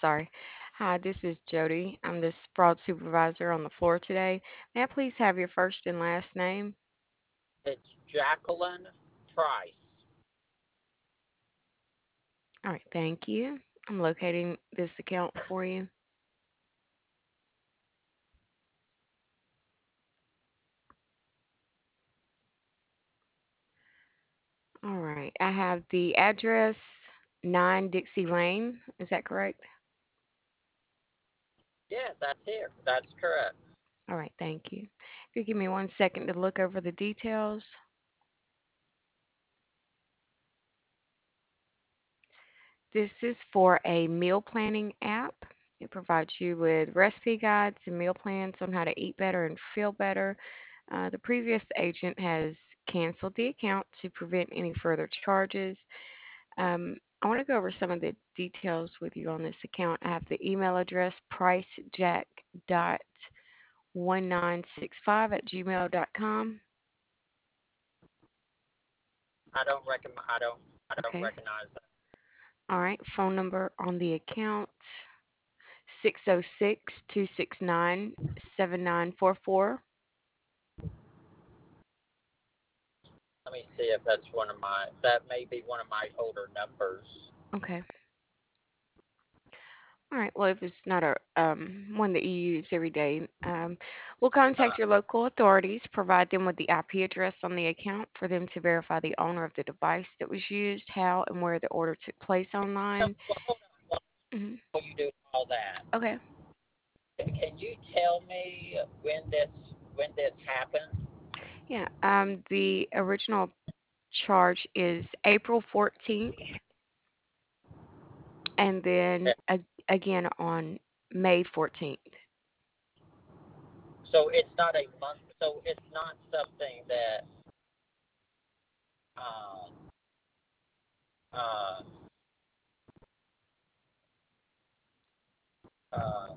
sorry. Hi, this is Jody. I'm the fraud supervisor on the floor today. May I please have your first and last name? It's Jacqueline Price. All right, thank you. I'm locating this account for you. All right, I have the address 9 Dixie Lane. Is that correct? Yes, that's here. That's correct. All right, thank you. If you give me 1 second to look over the details. This is for a meal planning app. It provides you with recipe guides and meal plans on how to eat better and feel better. The previous agent has canceled the account to prevent any further charges. I want to go over some of the details with you on this account. I have the email address pricejack.1965 at gmail.com. I don't recommend. I don't Okay. recognize that. All right. Phone number on the account 606-269-7944. Let me see if that's one of my. That may be one of my older numbers. Okay. All right. Well, if it's not a one that you use every day, we'll Uh, contact your local authorities, provide them with the IP address on the account for them to verify the owner of the device that was used, how and where the order took place no, online. well, hold on. Mhm. While you do all that, Okay. can you tell me when this happened? Yeah. The original charge is April 14th, and then Okay. again on May 14th. So it's not a month. So it's not something that um uh uh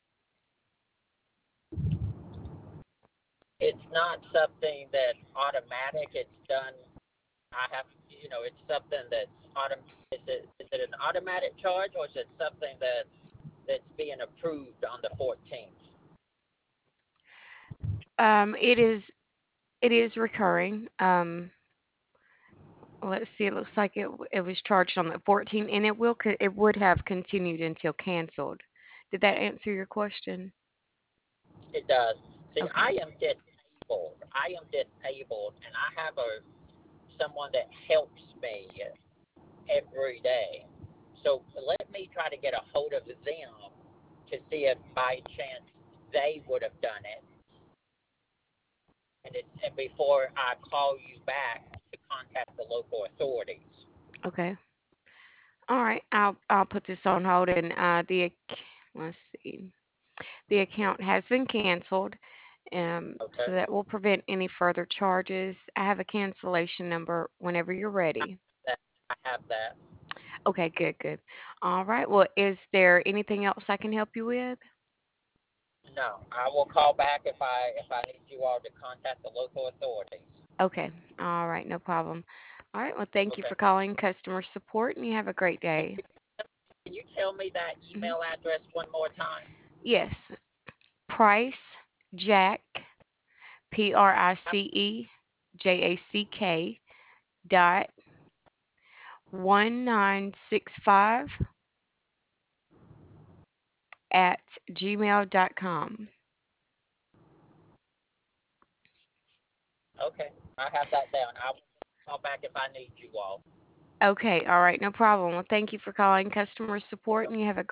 it's not something that's automatic. It's done. I have, it's something that's Is it an automatic charge, or is it something that's being approved on the 14th? It is recurring. Let's see. It looks like it was charged on the 14th, and it would have continued until canceled. Did that answer your question? It does. See, Okay. I am disabled, and I have a someone that helps me every day. So let me try to get a hold of them to see if by chance they would have done it, and before I call you back to contact the local authorities. Okay. All right. I'll put this on hold, and let's see. The account has been canceled, so Okay, that will prevent any further charges. I have a cancellation number whenever you're ready. that I have that. Okay. Good. Good. All right. Well, is there anything else I can help you with? No, I will call back if I need you all to contact the local authorities. Okay. All right. No problem. All right. Well, thank you Okay. for calling customer support, and you have a great And day. can you tell me that Mhm. email address one more time? Yes. Price Jack, PRICEJACK dot 1965 at gmail.com. Okay, I have that down. I will call back if I need you all. Okay. All right. No problem. Well, thank you for calling customer support, and you have a